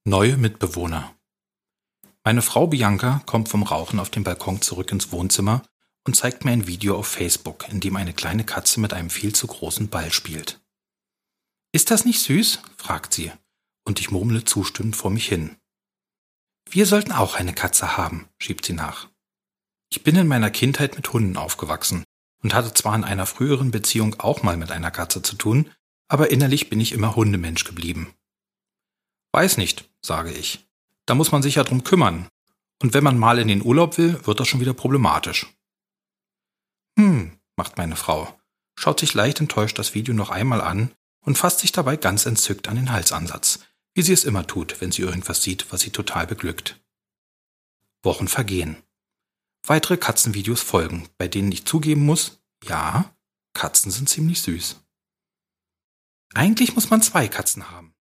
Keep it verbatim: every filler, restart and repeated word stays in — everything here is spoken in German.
Neue Mitbewohner. Meine Frau Bianca kommt vom Rauchen auf dem Balkon zurück ins Wohnzimmer und zeigt mir ein Video auf Facebook, in dem eine kleine Katze mit einem viel zu großen Ball spielt. »Ist das nicht süß?« fragt sie, und ich murmle zustimmend vor mich hin. »Wir sollten auch eine Katze haben«, schiebt sie nach. Ich bin in meiner Kindheit mit Hunden aufgewachsen und hatte zwar in einer früheren Beziehung auch mal mit einer Katze zu tun, aber innerlich bin ich immer Hundemensch geblieben. »Weiß nicht«, sage ich. »Da muss man sich ja drum kümmern. Und wenn man mal in den Urlaub will, wird das schon wieder problematisch.« »Hm«, macht meine Frau, schaut sich leicht enttäuscht das Video noch einmal an und fasst sich dabei ganz entzückt an den Halsansatz, wie sie es immer tut, wenn sie irgendwas sieht, was sie total beglückt. Wochen vergehen. Weitere Katzenvideos folgen, bei denen ich zugeben muss, ja, Katzen sind ziemlich süß. Eigentlich muss man zwei Katzen haben.